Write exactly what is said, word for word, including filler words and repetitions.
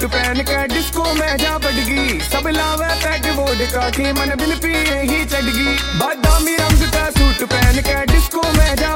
पहन के डिस्को में जा बढ़गी, सब लावे पैक वोडका की मन बिन पिए ही चढ़गी। बादामी रंग का सूट पहन के डिस्को में जा